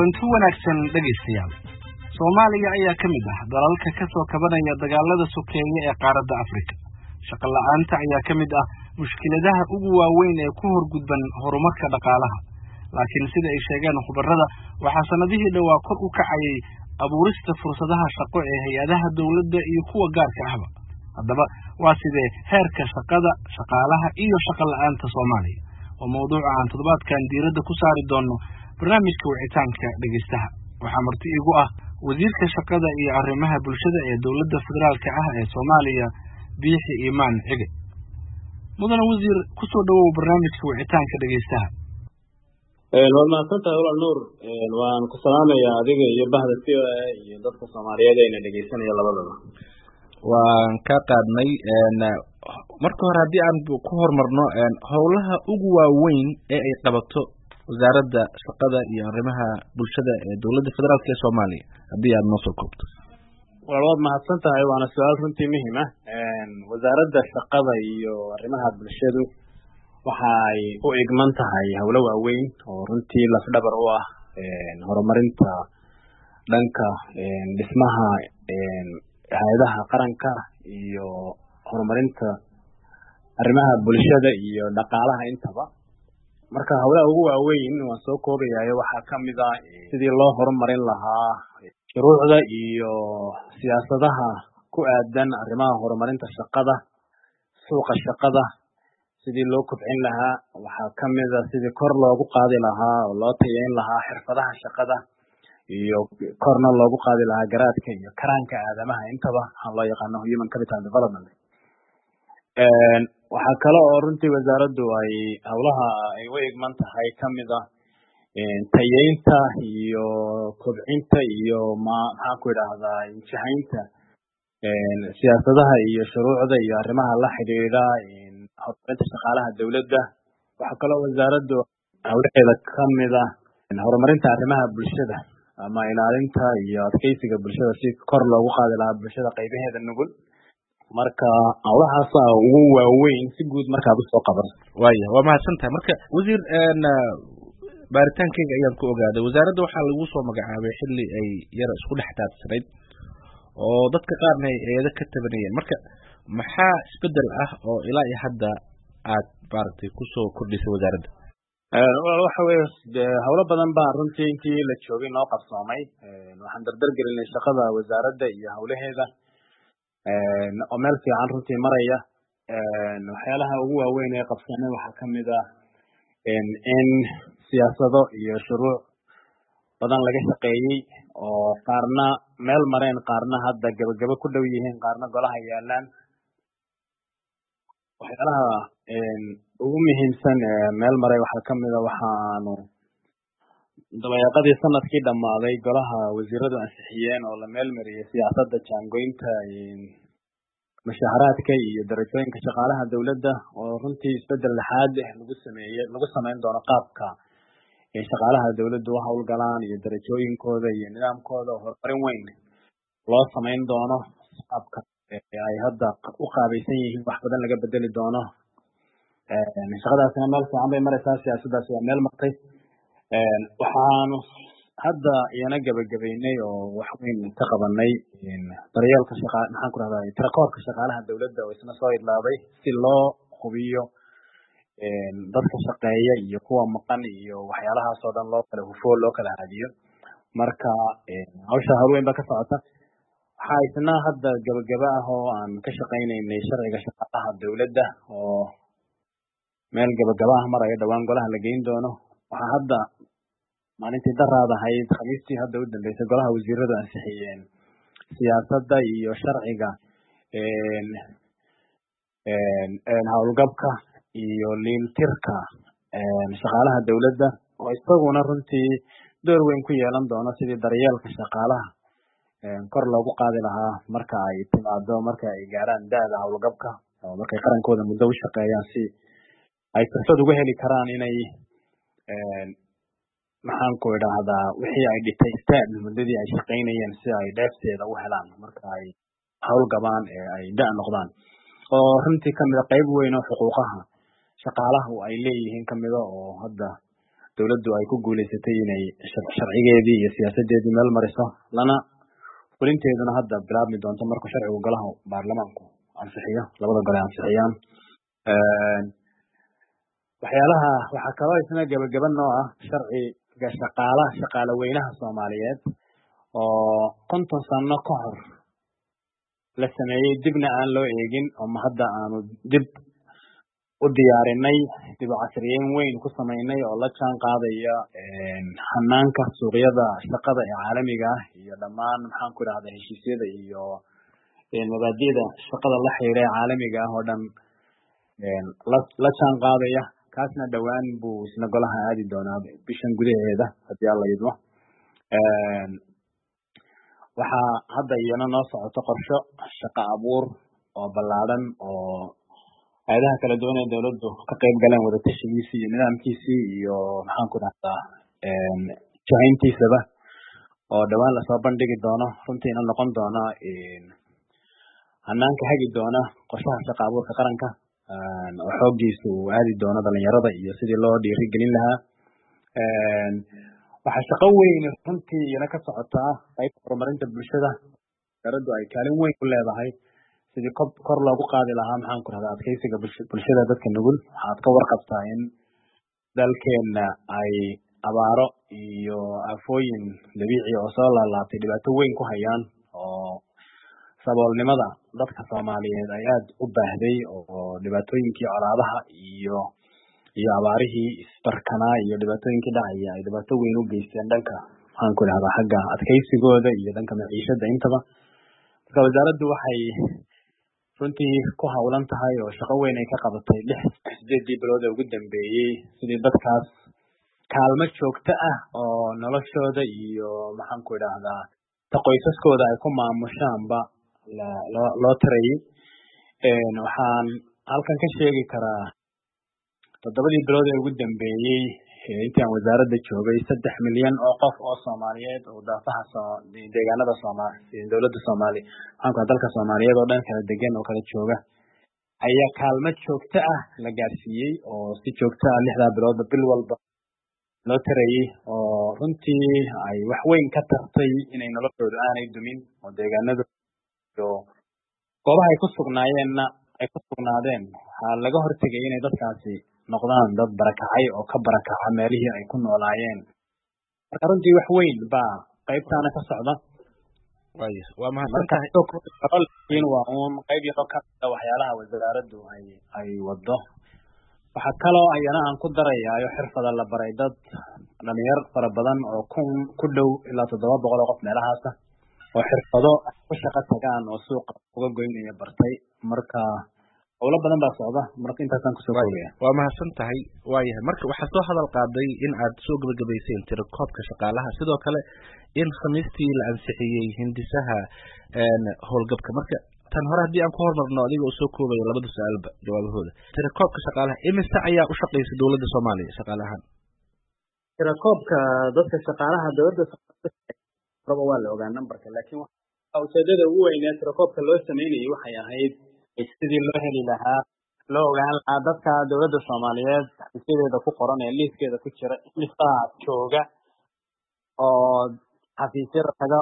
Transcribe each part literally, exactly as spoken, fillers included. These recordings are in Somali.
kulanti wanaagsan dhageystayaal. Soomaaliya ayaa ka mid ah dalalka ka soo kabanaya dagaalada sokeeye ee qaaradda Afrika. Shaqo la'aanta ayaa ka mid ah mushkiladaha ugu waaweyn ee ku horgudban horumarka dhaqaalaha. Laakiin sida ay sheegeen khubarada, waxaa sanadihii dhawaa kor u kacayay abuurista fursadaha shaqo ee hay'adaha dawladda iyo kuwa gaarka ahba. Haddaba waa sidee heerka shaqada, shaqaalaha iyo shaqo la'aanta Soomaaliya? Waa mawduuca aan toddobaadkan diiradda ku saari doono barnaamijka wicitaanka dhageystaha. Waxaa marti igu ah wasiirka shaqada iyo arrimaha bulshada ee dawladda federaalka ah ee Soomaaliya, Biixi Imaan Cige. Mudane wasiir, ku soo dhawow barnaamijka wicitaanka dhageystaha. ee waa mahadsantahay walaal Nuur. ee waan ku salaamayaa adiga iyo bahda C O A iyo dadka Soomaaliyeed ee dhageysanaya labadaba. waan ka qaadnay een marka hore haddii aan ku hormarno een howlaha ugu waaweyn ee ay qabato wasaaradda shaqada iyo arrimaha bulshada ee dawladda federaalka ee Soomaaliya haddii aad noo soo koobto. waad mahadsantahay, waana su'aal runtii muhiim ah. een wasaaradda shaqada iyo arrimaha bulshadu waxay u igman tahay howlo waaweyn oo runtii laf dhabar u ah een horumarinta dhanka een dhismaha een hay'adaha qaranka iyo horumarinta arrimaha bulshada iyo dhaqaalaha intaba. marka howlaha ugu waaweyn waan soo koobayaa waxaa ka mid ah sidii loo horumarin lahaa shuruucda iyo siyaasadaha ku aadan arrimaha horumarinta shaqada, suuqa shaqada sidii loo kobcin lahaa. waxaa ka mid ah sidii kor loogu qaadi lahaa oo loo tayeyn lahaa xirfadaha shaqada iyo korna loogu qaadi lahaa garaadka iyo karaanka aadamaha intaba waxaa loo yaqaano human capital development. een waxaa kale oo runtii wasaaraddu ay howlaha ay u igman tahay ka mid ah een tayeynta iyo kobcinta iyo maxaan ku idhaahdaa injihaynta een siyaasadaha iyo shuruucda iyo arrimaha la xidhiidha een horumarinta shaqaalaha dawladda. waxaa kaloo wasaaraddu howlaheeda ka mid ah horumarinta arrimaha bulshada ama ilaalinta iyo adkeysiga bulshada si kor loogu qaadi lahaa bulshada qaybaheeda nugul. marka howlahaas ugu waaweyn si guud markaad u soo qaban. waaya waa mahadsantahay. marka wasiir een baaritaankayga ayaan ku ogaaday wasaaradda waxaa lagu soo magacaabay xilli ay yara isku dhex taadsanayd oo dadka qaarna ay eedo ka tabanayeen. marka maxaa isbedel ah oo ilaa iyo hadda aad maaragtay kusoo kordhisay wasaaradda? waxa weeye howlo badan baa runtii intii la joogay noo qabsoomay. waxaan dardar gelinay shaqada wasaaradda iyo howlaheeda oo meel fiican runtii maraya. waxyaalaha ugu waaweyn ee qabsoomay waxaa ka mid ah in siyaasado iyo shuruuc badan laga shaqeeyey oo qaarna meel mareen, qaarna hadda gabagabo ku dhow yihiin, qaarna golaha yaalaan. waxyaalaha ugu muhiimsan ee meel maray waxaa ka mid a waxaanu dabayaaqadii sanadkii dhammaaday golaha wasiiradu ansixiyeen oo la meel mariyey siyaasadda jaangoynta mushaaharaadka iyo darajooyinka shaqaalaha dawladda oo runtii isbedel lixaad ah lagu sameeyey lagu samayn doono qaabka ee shaqaalaha dawladdu u howlgalaan iyo darajooyinkooda iyo nidaamkooda oo horumarin weyn loo samayn doono. qaabka ay hadda u qaabaysan yihiin wax badan laga bedeli doono. shaqadaasina meel fiican bay maraysaa, siyaasaddaasi waa meel martay. waxaanu hadda iyana gabagabaynay oo wax weyn ka qabanay daryeelka shaqa maxaan ku rahdaa tirakoorka shaqaalaha dawladda oo isna soo idlaaday si loo hubiyo dadka shaqeeya iyo kuwa maqan iyo waxyaalahaas oo dhan loo kala hufo loo kala hadiyo. marka hawsha hawl weyn baa ka socota. waxaa isna hadda gabagaba ah oo aan ka shaqaynaynay sharciga shaqaalaha dawladda oo meel gabagaba ah maraya dhawaan golaha la geyn doono. waxaa hadda maalintii daraad ahayd khamiistii hadda u dambeysay golaha wasiiradu ansixiyeen siyaasadda iyo sharciga een een howlgabka iyo liiltirka shaqaalaha dawladda oo isaguna runtii door weyn ku yeelan doono sidii daryeelka shaqaalaha kor loogu qaadi lahaa marka ay timaado marka ay gaaraan da'da howlgabka oo markay qarankooda muddo u shaqeeyaan si ay fursad uga heli karaan inay maxaan ku idhaahdaa wixii ay dhitaystaan muddadii ay shaqaynayeen si ay dheefteeda u helaan marka ay howlgabaan ee ay da' noqdaan. oo runtii kamid a qayb weyn oo xuquuqaha shaqaalaha ay leeyihiin kamid a oo hadda dawladdu ay ku guuleysatay inay sharcigeedii iyo siyaasadeedii meel mariso lana fulinteeduna hadda bilaabmi doonto markuu sharcigu golaha baarlamaanku ansixiyo labada gole ansixiyaan waxyaalaha waxaa kaloo isna gabagaban oo ah sharciga shaqaalaha shaqaale weynaha Soomaaliyeed oo konton sano ka hor la sameeyay dibna aan loo eegin oo hadda aanu dib u diyaarinay dib u casriyeyn weyn ku sameynay oo la jaan qaadaya hanaanka suuqyada shaqada ee caalamiga ah iyo dhammaan maxaan ku raahdaa heshiisyada iyo mabaadi'da shaqada la xiriira caalamiga ah oo dhan la jaan qaadaya kaasna dhawaan buu isna golaha aadi doonaa bishan gudaheeda haddii alla yidmo waxaa hadda iyana noo socoto qorsho shaqo abuur oo ballaadhan oo hay'adaha kala duwan ee dawladdu ka qayb galeen wada tashigiisii iyo nidaamkiisii iyo maxaan ku dhahdaa jahayntiisaba oo dhawaan lasoo bandhigi doono runtiina noqon doona hanaanka hagi doona qorshaha shaqo abuurka qaranka oo xooggiisu uu aadi doono dhalinyarada iyo sidii loo dhiirigelin lahaa waxaa shaqo weyn runtii iyana ka socotaa qaybta horumarinta bulshada dawladdu ay kaalin weyn ku leedahay sidii kor loogu qaadi lahaa maxaan ku rahdaa adkeysiga bulshada dadka nugul waxaad ka warqabtaa in dalkeena ay abaaro iyo aafooyin dabiici oo soo laalaatay dhibaato weyn ku hayaan oo saboolnimada dadka Soomaaliyeed ay aad u baahday oo dhibaatooyinkii colaadaha iyo iyo abaarihii isbarkanaa iyo dhibaatooyinkii dhacaya ay dhibaato weyn u geysteen dhanka maxaan ku rahdaa xagga adkeysigooda iyo dhanka maciishada intaba marka wasaaraddu waxay runtii ku hawlan tahay oo shaqo weyn ay ka qabatay lix sideedii bilood ee ugu dambeeyey sidii dadkaas kaalmo joogto ah oo noloshooda iyo maxaan ku idhaahdaa ta qoysaskooda ay ku maamushaanba loo loo tarayay waxaan halkan ka sheegi karaa toddobadii bilood ee ugu dambeeyey intii aan wasaaradda joogay saddex milyan oo qof oo Soomaaliyeed oo daafaha deegaanada Soomaaliya dawladda Soomaaliya waxaan ku dalka Soomaaliyeed oo dhan kala degan oo kala jooga ayaa kaalmo joogto ah la gaarsiiyey oo si joogto ah lixda bilood bil walba loo tarayay oo runtii ay wax weyn ka tartay inay noloshooda aanay dumin oo deegaanada iyo goobaha ay ku sugnaayeenna ay ku sugnaadeen waxaa laga hortegay inay dadkaasi noqdaan dad barakacay oo ka barakaca meelihii ay ku noolaayeen marka runtii wax weyn baa qaybtaana ka socda waa mahadsantahay waa uun qayb yaro ka mida waxyaalaha wasaaraddu ay ay wado waxaa kaloo ayana aan ku darayaayo xirfada la baray dad dhalinyar fara badan oo kun ku dhow ilaa toddoba boqol oo qof meelahaasa oo xirfado ku shaqo tagaan oo suuqa uga goynaya bartay marka howlo badan baa socda marka intaasaan kusoo koobaya waa mahadsan tahay waayahay marka waxaa soo hadal qaaday in aad soo gabagabayseen tirakoobka shaqaalaha sidoo kale in khamiistii la ansixiyey hindisaha howlgabka marka tan hore haddii aan ku hormarno adiga oo soo koobaya labada su-aalba jawaabahooda tirakoobka shaqaalaha imise ayaa u shaqeysa dawladda Soomaaliya shaqaale ahaan tirakoobka dadka shaqaalaha dawladda Soomaaliya waa la ogaa numberka laakiin ujeedada ugu weyn ee tirakoobka loo sameeyay waxay ahayd sidii loo heli lahaa loo ogaan lahaa dadka dawladda Soomaaliyeed xafiisyadeeda ku qoran ee liiskeeda ku jira imisa jooga oo xafiisyada taga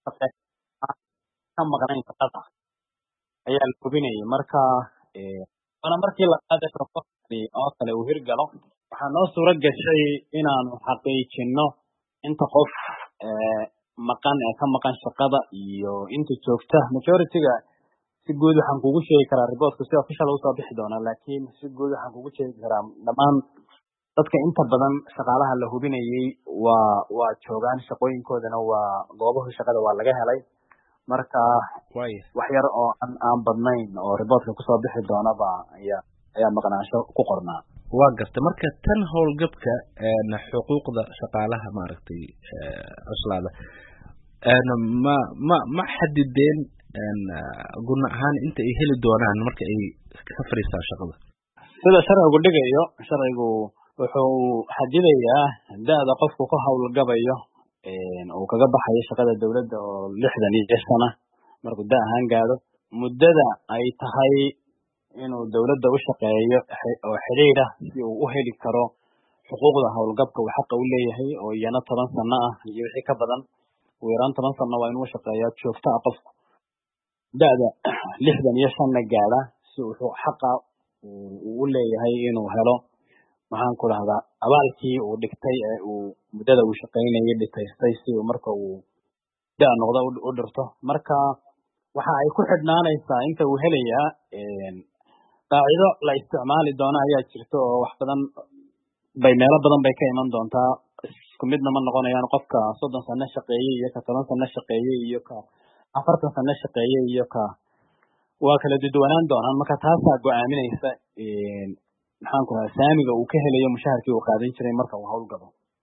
ka maqnayn shaqada ayaa la hubinayay marka ana markii la qaaday tirakoobkii oo kale uu hirgalo waxaa noo suura gashay inaanu xaqiijino inta qof maqan ee ka maqan shaqada iyo inta joogta majority-ga si guud waxaan kugu sheegi karaa reportka si official uu soo bixi doona laakiin si guud waxaan kugu sheegi karaa dhammaan dadka inta badan shaqaalaha la hubinayay waa waa joogaan shaqooyinkoodana waa goobaha shaqada waa laga helay marka wax yar oo aan aan badnayn oo reportka ku soo bixi doona ba ayaa ayaa maqnaansho ku qornaa waa garta marka tan howlgabka xuquuqda shaqaalaha maaragtay cuslaada ma ma ma xadideen guna ahaan inta ay heli doonaan marka ay ka fariistaan shaqada sida sharcigu dhigayo sharcigu wuxuu xadidayaa da'da qofku ka howlgabayo oo kaga baxayo shaqada dawladda oo lixdan iyo shan ah markuu da ahaan gaadho muddada ay tahay inuu dawladda u shaqeeyo oo xiriir ah si uu u heli karo xuquuqda howlgabka uu xaqa u leeyahay oo iyana toban sano ah iyo wixii ka badan ugu yaraan toban sano waa inuu shaqeeyaa joogto ah qofku da'da lixdan iyo shanna gaadha si uu xaqa uu u leeyahay inuu helo maxaan ku dhahdaa abaalkii uu dhigtay ee uu muddada uu shaqaynayay dhitaystay si uu marka uu da' noqdo u dhirto marka waxa ay ku xidhnaanaysaa inta uu helayaa qaacido la isticmaali doono ayaa jirta oo wax badan bay meelo badan bay ka iman doontaa isku midna ma noqonayaan qofka soddon sano shaqeeyey iyo ka toban sano shaqeeyey iyo ka afartan sano shaqeeyey iyo ka waa kala duwanaan doonaan marka taasaa go-aaminaysa maxaan ku dhahaa saamiga uu ka helayo mushaharkii uu qaadan jiray marka uu howlgabo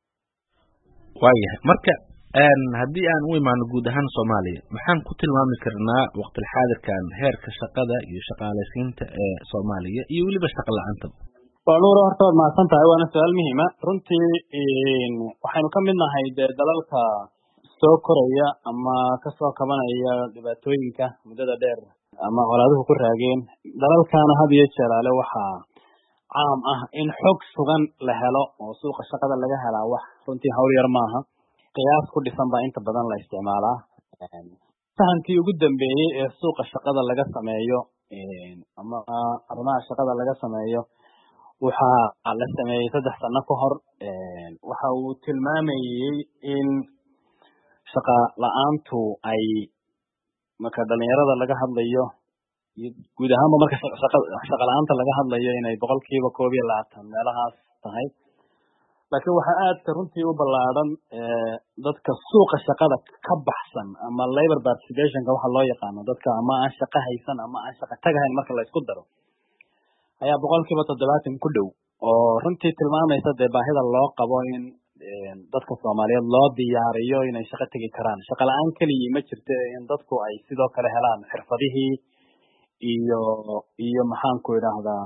waayahay marka haddii aan u imaano guud ahaan Soomaaliya maxaan ku tilmaami karnaa waqti xaadirkan heerka shaqada iyo shaqaalaysiinta ee Soomaaliya iyo waliba shaqo la'aanta waa nuur horta waad mahadsan tahay waana su-aal muhiim ah runtii waxaynu ka mid nahay dee dalalka soo koraya ama kasoo kabanaya dhibaatooyinka muddada dheer ama colaaduhu ku raageen dalalkana had iyo jeer ale waxaa caam ah in xog sugan la helo oo suuqa shaqada laga helaa wax runtii hawl yar maaha qiyaas ku dhisan baa inta badan la isticmaalaa sahankii ugu dambeeyey ee suuqa shaqada laga sameeyo ama arrimaha shaqada laga sameeyo waxaa la sameeyey saddex sano ka hor waxa uu tilmaamayey in shaqa la-aantu ay marka dhalinyarada laga hadlayo guud ahaanba marka shaqa la-aanta laga hadlayo inay boqolkiiba koob iyo labaatan meelahaas tahay laakiin waxaa aadka runtii u ballaadhan dadka suuqa shaqada ka baxsan ama labor participationka waxa loo yaqaano dadka ama aan shaqo haysan ama aan shaqo tagahayn marka la isku daro ayaa boqolkiiba toddobaatan ku dhow oo runtii tilmaamaysa dee baahida loo qabo in dadka Soomaaliyeed loo diyaariyo inay shaqo tagi karaan shaqo la-aan keliya ma jirto in dadku ay sidoo kale helaan xirfadihii iyo iyo maxaan ku idhaahdaa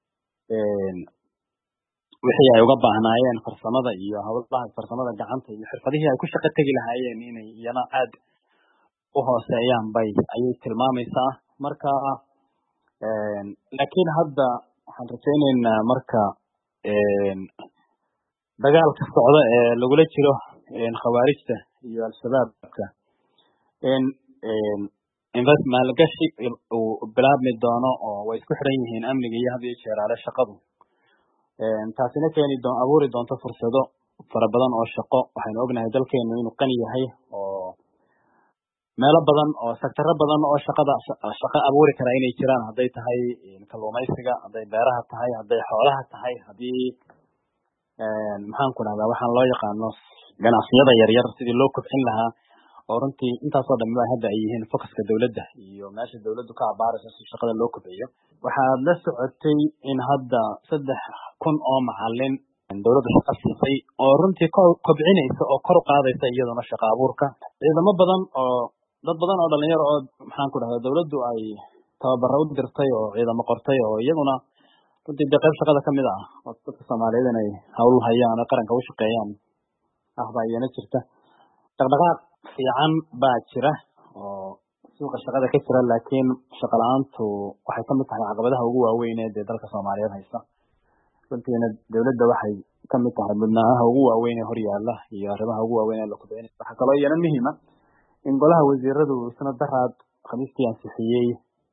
wixii ay uga baahnaayeen farsamada iyo hawlaha farsamada gacanta iyo xirfadihii ay ku shaqo tagi lahaayeen inay iyana aad u hooseeyaan bay ayay tilmaamaysaa marka laakiin hadda waxaan rajaynaynaa marka dagaalka socda ee lagula jiro khawaarijta iyo al-shabaabka in invest maalgashi uu bilaabmi doono oo way isku xiran yihiin amniga iyo had iyo jeer ale shaqadu taasina keeni doon abuuri doonto fursado fara badan oo shaqo waxaynu ognahay dalkeenu inuu qani yahay oo meelo badan oo sektarro badan oo shaqada shaqo abuuri kara inay jiraan hadday tahay kalluumaysiga hadday beeraha tahay hadday xoolaha tahay haddii maxaan ku dhahdaa waxaan loo yaqaano ganacsiyada yaryar sidii loo kobcin lahaa oo runtii intaasoo dhan ba hadda ay yihiin focuska dawladda iyo meesha dawladdu ka abaarayso si shaqada loo kobciyo waxaad la socotay in hadda saddex kun oo macalin dawladdu shaqo siisay oo runtii kobcinaysa oo kor u qaadaysa iyaduna shaqo abuurka ciidamo badan oo dad badan oo dhalinyaro oo maxaan ku dhahdaa dawladdu ay tababaro u dirtay oo ciidamo qortay oo iyaguna runtii dee qayb shaqada kamid ah oo dadka Soomaaliyeed inay hawl hayaan oo qaranka u shaqeeyaan ah baa iyana jirta dhaqdhaqaaq fiican baa jira oo suuqa shaqada ka jira laakiin shaqo la-aantu waxay kamid tahay caqabadaha ugu waaweyn ee dee dalka Soomaaliyeed haysta runtiina dawladda waxay kamid tahay mudnaanaha ugu waaweyn ee horyaala iyo arrimaha ugu waaweyn ee la kobcinayo waxaa kaloo iyana muhiim ah in golaha wasiiradu isna daraad khamiistii ansixiyey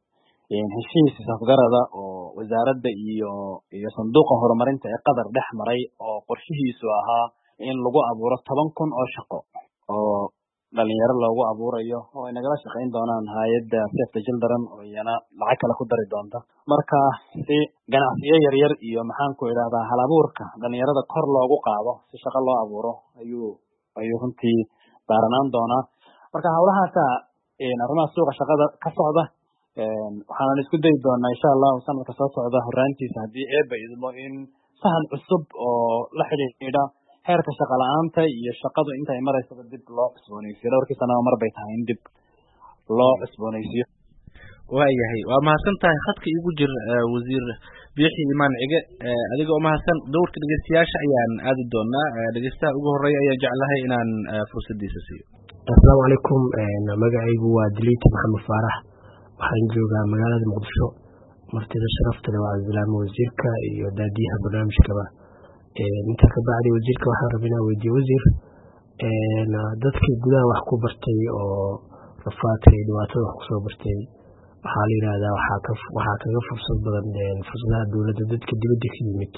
heshiis safgarada oo wasaaradda iyo iyo sanduuqa horumarinta ee qatar dhex maray oo qorshihiisu ahaa in lagu abuuro toban kun oo shaqo oo dhalinyaro loogu abuurayo oo ay nagala shaqayn doonaan hay-adda Save the Children oo iyana lacag kale ku dari doonta marka si ganacsiyo yaryar iyo maxaan ku idhahdaa hal abuurka dhalinyarada kor loogu qaado si shaqo loo abuuro ayuu ayuu runtii baaranaan doonaa marka hawlahaasa arrimaha suuqa shaqada ka socda waxaanan isku dayi doonaa insha allahu sanadka soo socda horaantiisa haddii eeba idmo in sahan cusub oo la xidhiidha heerka shaqa la-aanta iyo shaqadu inta ay maraysaba dib loo cusboonaysiyo dhowrkii sanaba mar bay tahay in dib loo cusboonaysiyo waayahay waa mahadsan tahay khadka igu jir wasiir Biixi Imaan Cige adiga oo mahadsan dowrka dhageystayaasha ayaan aadi doonaa dhageystaha ugu horeeya ayaan jeclahay inaan fursadiisa siiyo assalaamu calaykum magacaygu waa Diliit Maxamed Faarax waxaan joogaa magaalada Muqdisho martida sharafta leh waa islaam wasiirka iyo daadiyaha barnaamijkaba intaa ka bacdi wasiirka waxaan rabaa inaan weydiiyo wasiir dadkii gudaha wax ku bartay oo rafaadka iyo dhibaatada wax kusoo bartay waxaa la yidhaahdaa waxaa kaga fursad badan fursadaha dowladda dadka dibadda ka yimid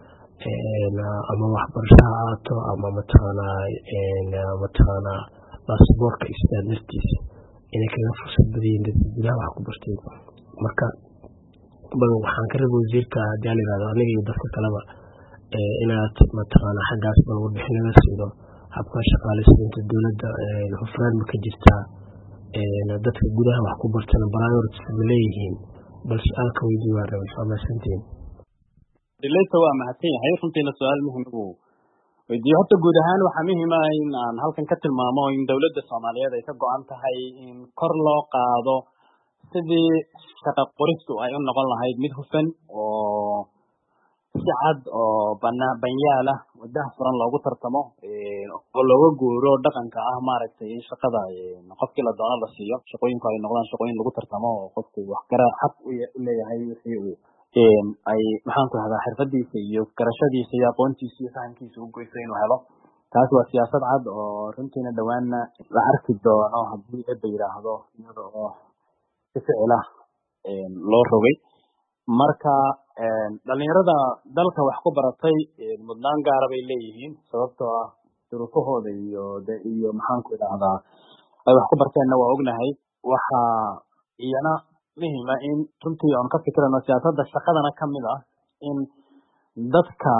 ama waxbarasho ha ahaato ama mataqaanaa mataqaanaa baasboorka istaan dartiisa inay kaga fursad badayiin dadka gudaha wax ku bartay marka bal waxaan ka rabaa wasiirka haddii la yidhahdo aniga iyo dadka kaleba inaad mataqaanaa xaggaas bal warbixin naga siido habka shaqaaleysiinta dowladda hufnaan ma ka jirtaa dadka gudaha wax ku bartana priorities ma leeyihiin bal su-aalka weydii waa rabay faahfaahintiin dilayta waa mahadsan yahay runtiina su-aal muhiim uu weydiiyo horta guud ahaan waxaa muhiim ah in aan halkan ka tilmaamo in dowladda Soomaaliyeed ay ka go'an tahay in kor loo qaado sidii shaqo qoristu ay u noqon lahayd mid hufan oo si cad oo banaa banyaala wadaha furan loogu tartamo oo looga guuro dhaqanka ah maaragtay in shaqada qofkii la doono la siiyo shaqooyinku ay noqdaan shaqooyin lagu tartamo oo qofku wax gara xaq u leeyahay wixii uu ay maxaan ku rahdaa xirfadiisa iyo garashadiisa iyo aqoontiisa iyo fahamkiisa u goyso inuu helo taas waa siyaasad cad oo runtiina dhawaana la arki doono haddii eebba yidhaahdo iyada oo si ficil ah loo rogay marka dhalinyarada dalka wax ku baratay mudnaan gaara bay leeyihiin sababtoo ah duruufahooda iyo iyo maxaan ku idhaahdaa ay wax ku barteenna waa ognahay waxaa iyana muhiima in runtii aan ka fikirano siyaasadda shaqadana ka mid ah in dadka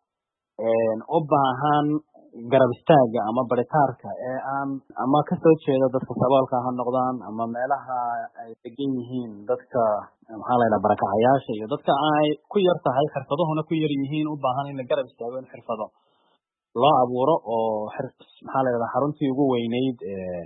u baahan garab istaaga ama baritaarka ee aan ama ka soo jeeda dadka saboolka ha noqdaan ama meelaha ay degan yihiin dadka maxaa la yidhaha barakacayaasha iyo dadka ay ku yar tahay xirfaduhuna ku yar yihiin u baahan in la garab istaago in xirfado loo abuuro oo maxaa la yidhaha xaruntii ugu weyneyd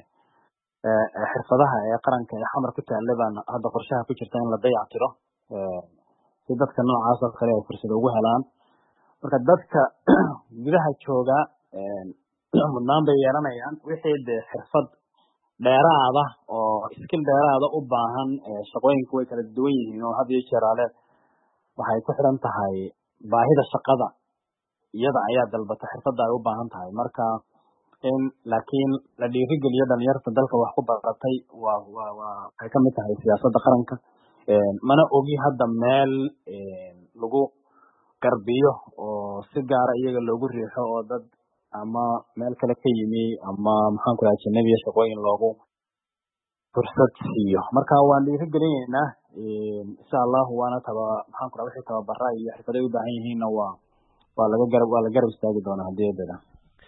xirfadaha ee qaranka ee xamar ku taalla baan hadda qorshaha ku jirta in la dayactiro si dadka noocaas oo kale ay fursad ugu helaan marka dadka gudaha jooga mudnaan bay yeelanayaan wixii dee xirfad dheeraada oo skill dheeraada u baahan shaqooyinku way kala duwan yihiin oo had iyo jeer ale waxay ku xidhan tahay baahida shaqada iyada ayaa dalbata xirfadda ay u baahan tahay marka in laakiin la dhiirigeliyo dhalinyarta dalka wax ku baratay waa waa waa waxay kamid tahay siyaasadda qaranka mana ogi hadda meel lagu garbiyo oo si gaara iyaga loogu riixo oo dad ama meel kale ka yimi ama maxaan ku dhahay ajnabiya shaqooyin loogu fursad siiyo marka waan dhiirigelinaynaa insha allahu waana taba maxaan ku dhahay wixii tababara iyo xirfaday u baahan yihiinna waa waa laga garab waa la garab istaagi doonaa haddii eedada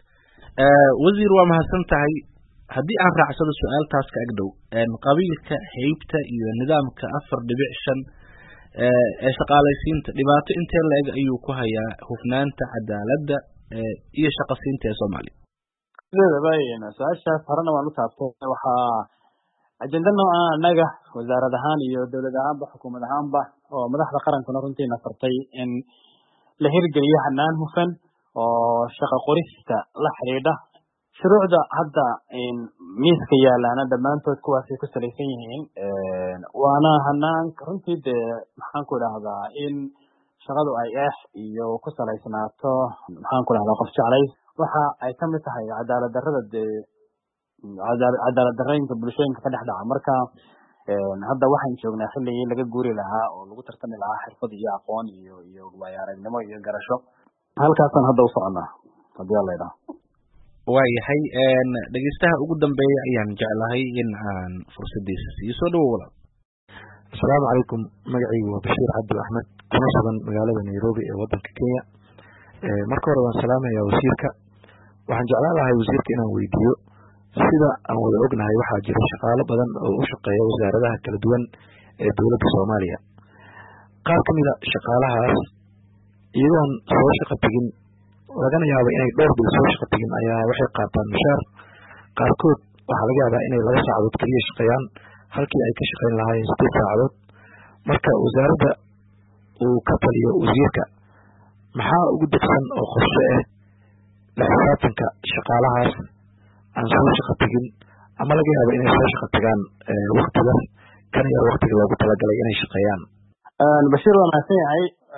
wasiir waa mahadsan tahay haddii aan raacsado su-aaltaas ka agdhow qabiilka heybta iyo nidaamka afar dhibic shan ee shaqaalaysiinta dhibaato intee la-eg ayuu ku hayaa hufnaanta cadaaladda iyo shaqasiinta ee Soomaaliya sidaba su-aashaas horena waan u taabtay waxaa ajenda nooca anaga wasaarad ahaan iyo dowlad ahaanba xukuumad ahaanba oo madaxda qarankuna runtii nafartay in la hirgeliyo hanaan hufan oo shaqo qorista la xiriidha shuruucda hadda miiska yaalaana dhammaantood kuwaasay ku salaysan yihiin waana hanaan runtii dee maxaan ku idhaahdaa in shaqadu ay eex iyo ku salaysnaato maxaan ku idhahdaa qof jeclays waxa ay ka mid tahay cadaalad darrada dee cadaalad darrooyinka bulshooyinka ka dhex dhaca marka hadda waxaan joognaa xilligii laga guuri lahaa oo lagu tartami lahaa xirfad iyo aqoon iyo iyo waayo aragnimo iyo garasho halkaasaan hadda u soconaa haddii alla idhaha waayahay dhegeystaha ugu dambeeya ayaan jeclahay in aan fursadiisa siiyo soo dhawow walaal asalaamu calaykum magacaygu waa bashiir cabdi axmed kuna sugan magaalada nairobi ee wadanka kenya marka hore waan salaamayaa wasiirka waxaan jeclaan lahay wasiirka inaan weydiiyo sida aan wada ognahay waxaa jira shaqaalo badan oo u shaqeeya wasaaradaha kala duwan ee dowladda Soomaaliya qaar ka mid ah shaqaalahaas iyagoon soo shaqo tegin lagana yaabo inay dhowr bil soo shaqo tegin ayaa waxay qaataan mushaar qaarkood waxaa laga yaabaa inay laba saacadood keliya shaqeeyaan halkii ay ka shaqeyn lahaayeen sideed saacadood marka wasaaradda uu ka taliyo wasiirka maxaa ugu degsan oo qorshe ah la xisaabtanka shaqaalahaas aan soo shaqo tegin ama laga yaabo inay soo shaqo tagaan waktigaas kana yar waktiga loogu talagalay inay shaqeeyaan bashiir waa mahadsan yahay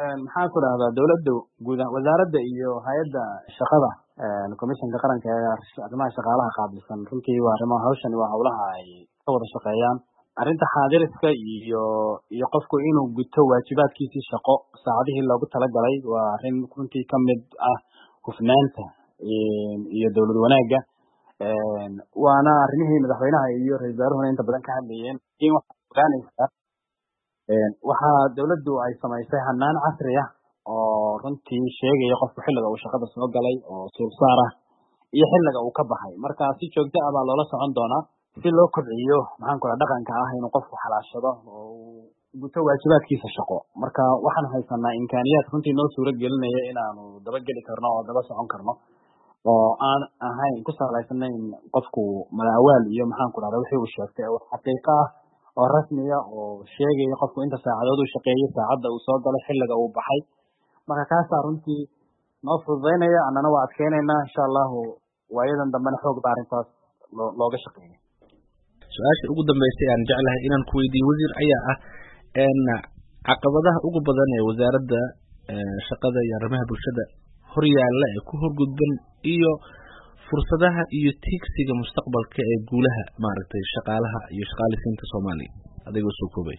maxaan ku dhahdaa dawladda guud wasaaradda iyo hay'adda shaqada commissionka qaranka ee arrimaha shaqaalaha qaabilsan runtii waa arrimaha hawshan waa hawlaha ay ka wada shaqeeyaan arrinta xaadiriska iyo iyo qofku inuu guto waajibaadkiisii shaqo saacadihii loogu talagalay waa arrin runtii ka mid ah hufnaanta iyo dawlad wanaagga waana arrimihii madaxweynaha iyo ra'iisul wasaaruhuna inta badan ka hadlayeen in waxaa ogaanaysaa waxaa dawladdu ay samaysay hanaan casri ah oo runtii sheegaya qofku xilliga uu shaqada soo galay oo suursaar ah iyo xilliga uu ka baxay marka si joogto ah baa loola socon doonaa si loo kobciyo maxaan ku dhaha dhaqanka ah inuu qofku xalaashado oo uu guto waajibaadkiisa shaqo marka waxaan haysanaa imkaaniyaad runtii noo suuro gelinaya inaanu dabageli karno oo daba socon karno oo aan ahayn ku salaysanayn qofku malaawaal iyo maxaan ku dhahda wixii uu sheegtay oo xaqiiqo ah oo rasmiya oo sheegaya qofku inta saacadood uu shaqeeyay saacadda uu soo galay xilliga uu baxay marka kaasaa runtii noo fududaynaya annana waa adkeynaynaa insha allahu waayadan dambena xoog baa arrintaas loo looga shaqeeya su-aasha ugu dambeysay aan jeclahay inaan ku weydiiyo wasiir ayaa ah caqabadaha ugu badan ee wasaaradda shaqada iyo arrimaha bulshada horyaalla ee ku horgudban iyo fursadaha iyo tiigsiga mustaqbalka ee guulaha maaragtay shaqaalaha iyo shaqaalisiinta Soomaaliya adigoo soo koobay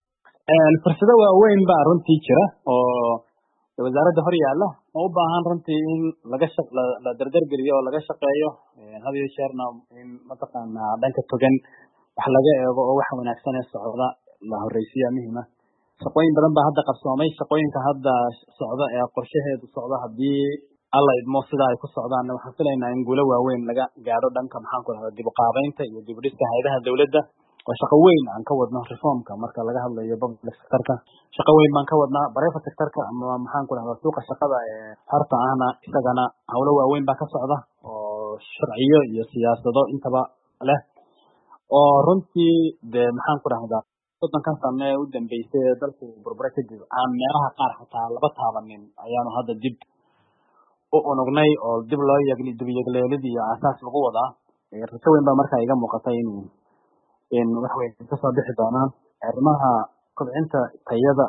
fursado waaweyn baa runtii jira oo wasaaradda horyaalla oo u baahan runtii in laga shaq la dardar geliyo oo laga shaqeeyo had iyo jeerna in mataqaanaa dhanka togan wax laga eego oo wax wanaagsan ee socda la horeysiya muhiim ah shaqooyin badan baa hadda qabsoomay shaqooyinka hadda socda ee qorshaheedu socda haddii alla idmo sida ay ku socdaan waxaan filaynaa in guulo waaweyn laga gaadho dhanka maxaan ku dhahdaa dib u qaabeynta iyo dib u dhista hay'adaha dawladda oo shaqo weyn aan ka wadno reformka marka laga hadlayo public sectorka shaqo weyn baan ka wadnaa private sectorka ama maxaan ku dhahdaa suuqa shaqada ee xorta ahna isagana hawlo waaweyn baa ka socda oo sharciyo iyo siyaasado intaba leh oo runtii dee maxaan ku dhahdaa soddonkan sano ee u dambeysay ee dalku burbura kadib aan meelaha qaar xataa laba taabanin ayaanu hadda dib u unugnay oo dib loo yegli dib yegleelidii iyo aasaas lagu wadaa rajo weyn baa markaa iga muuqatay in in wax weyn kasoo bixi doonaan arrimaha kobcinta tayada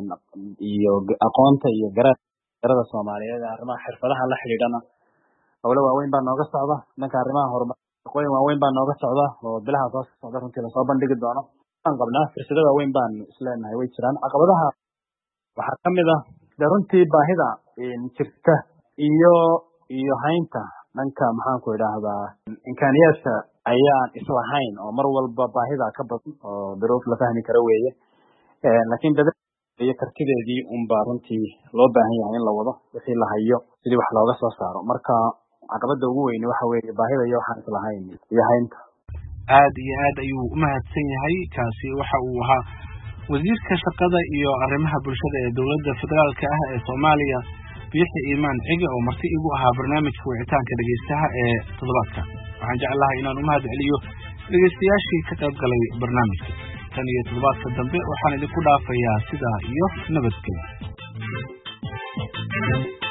iyo aqoonta iyo garada Soomaaliyeed arrimaha xirfadaha la xiriirana hawlo waaweyn baa nooga socda dhanka arrimaha horumar shaqooyin waaweyn baa nooga socda oo bilaha soo socda runtii lasoo bandhigi doono aan qabnaa fursado waaweyn baan isleenahay way jiraan caqabadaha waxaa ka mid ah de runtii baahida jirta iyo iyo haynta dhanka maxaan ku idhaahdaa imkaaniyaadka ayaan islahayn oo mar walba baahida ka badan oo duruuf la fahmi karo weeye laakiin dadaal iyo kartideedii unbaa runtii loo baahan yahay in la wado wixii la hayo sidii wax looga soo saaro marka caqabada ugu weyni waxa weeye baahida iyo waxaan islahayn iyo haynta aad iyo aad ayuu u mahadsan yahay kaasi waxa uu ahaa wasiirka shaqada iyo arrimaha bulshada ee dowladda federaalka ah ee Soomaaliya Biixi Iimaan Cige oo marti igu ahaa barnaamijka wicitaanka dhageystaha ee toddobaadka waxaan jeclahay inaan u mahad celiyo dhageystayaashii ka qayb galay barnaamijka tan iyo toddobaadka dambe waxaan idinku dhaafayaa sidaa iyo nabadgelyo